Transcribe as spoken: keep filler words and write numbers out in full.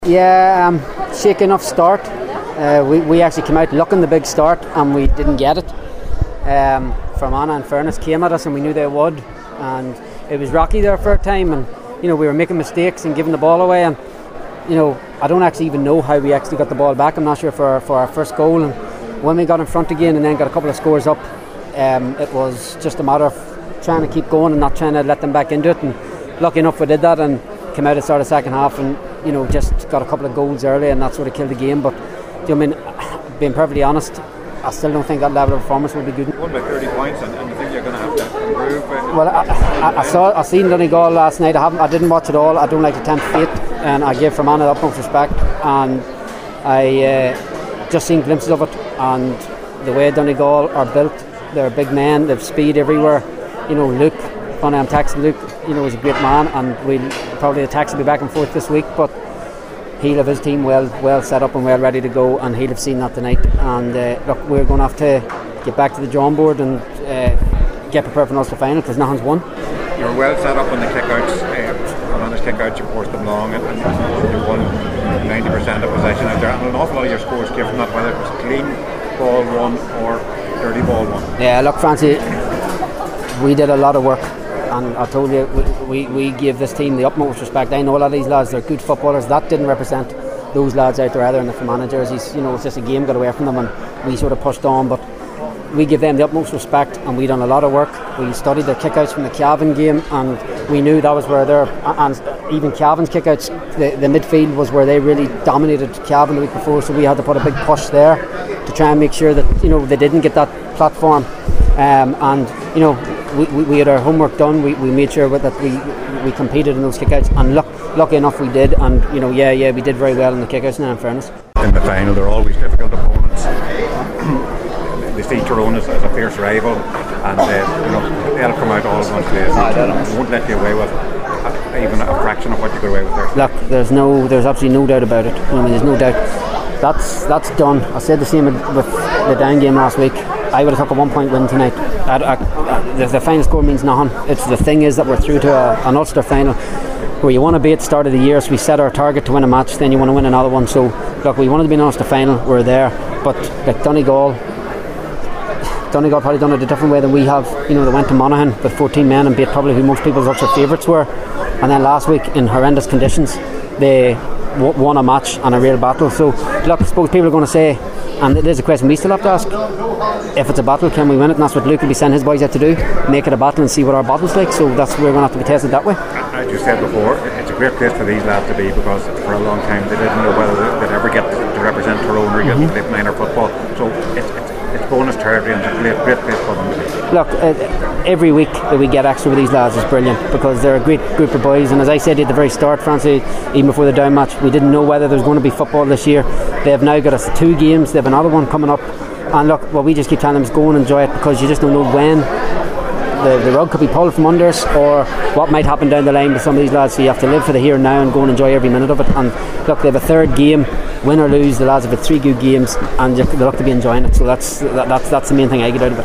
Yeah, um, shaky enough start. Uh, we, we actually came out looking the big start and we didn't get it. Um, Fermanagh, in fairness, came at us and we knew they would, and it was rocky there for a time, and you know we were making mistakes and giving the ball away, and you know I don't actually even know how we actually got the ball back. I'm not sure for, for our first goal, and when we got in front again and then got a couple of scores up, um, it was just a matter of trying to keep going and not trying to let them back into it, and lucky enough we did that and came out at the start of the second half and you know just got a couple of goals early, and that sort of killed the game. But you know, I mean, being perfectly honest, I still don't think that level of performance will be good. Won by thirty points, and, and you think you're going to have to improve? Well, I, I, I saw, I seen Donegal last night. I haven't, I didn't watch it all. I don't like to tempt fate, and I gave Fermanagh the utmost respect. And I uh, just seen glimpses of it, and the way Donegal are built, they're big men. They've speed everywhere. You know, Luke, funny I'm texting Luke. You know, he's a great man, and we'll probably the text will be back and forth this week, but he'll have his team well well set up and well ready to go, and he'll have seen that tonight. And uh, look, we're going to have to get back to the drawing board and uh, get prepared for the Ulster final, because nothing's won. You're well set up on the kickouts. Uh, on his kickouts, you forced them long, and, and you won ninety percent of possession out there. And an awful lot of your scores came from that, whether it was clean ball won or dirty ball won. Yeah, look, Francie, we did a lot of work. And I told you, we, we gave this team the utmost respect. I know a lot of these lads, they're good footballers. That didn't represent those lads out there either in the Fermanagh jerseys. You know, it's just a game got away from them and we sort of pushed on. But we give them the utmost respect, and we done a lot of work. We studied their kickouts from the Cavan game, and we knew that was where they're, and even Cavan's kickouts, the, the midfield was where they really dominated Cavan the week before, so we had to put a big push there to try and make sure that, you know, they didn't get that platform. Um, and you know, we, we, we had our homework done. We, we made sure that we we competed in those kickouts, and luck, lucky enough we did. And you know, yeah, yeah, we did very well in the kickouts now, in fairness. In the final, they're always difficult opponents. They see Tyrone as, as a fierce rival, and uh, you know they'll come out all one place. They won't let you away with a, even a fraction of what you got away with there. Look, there's no, there's absolutely no doubt about it. I mean, there's no doubt. That's that's done. I said the same with the Down game last week. I would have took a one point win tonight. I, I, I, the, the final score means nothing. It's the thing is that we're through to a, an Ulster final where you want to be at the start of the year, so we set our target to win a match, then you want to win another one. So look, we wanted to be in an Ulster final, we're there. But like Donegal Donegal probably done it a different way than we have. You know, they went to Monaghan with fourteen men and beat probably who most people's Ulster favourites were, and then last week in horrendous conditions they w- won a match and a real battle. So look, I suppose people are going to say, and there's a question we still have to ask, if it's a battle, can we win it? And that's what Luke will be sending his boys out to do, make it a battle and see what our battle's like. So that's we're going to have to be tested that way. As you said before, it's a great place for these lads to be, because for a long time they didn't know whether they'd ever get to represent Tyrone or get mm-hmm. to play minor football. So it's, it's, it's bonus territory, and it's a great, great place for them to be. Look, uh, every week that we get extra with these lads is brilliant, because they're a great group of boys. And as I said at the very start, Francie, even before the Down match, we didn't know whether there's going to be football this year. They have now got us two games. They have another one coming up. And look, what we just keep telling them is go and enjoy it, because you just don't know when the, the rug could be pulled from under us, or what might happen down the line with some of these lads. So you have to live for the here and now and go and enjoy every minute of it. And look, they have a third game, win or lose, the lads have had three good games, and they look to be enjoying it. So that's that, that's that's the main thing I get out of it.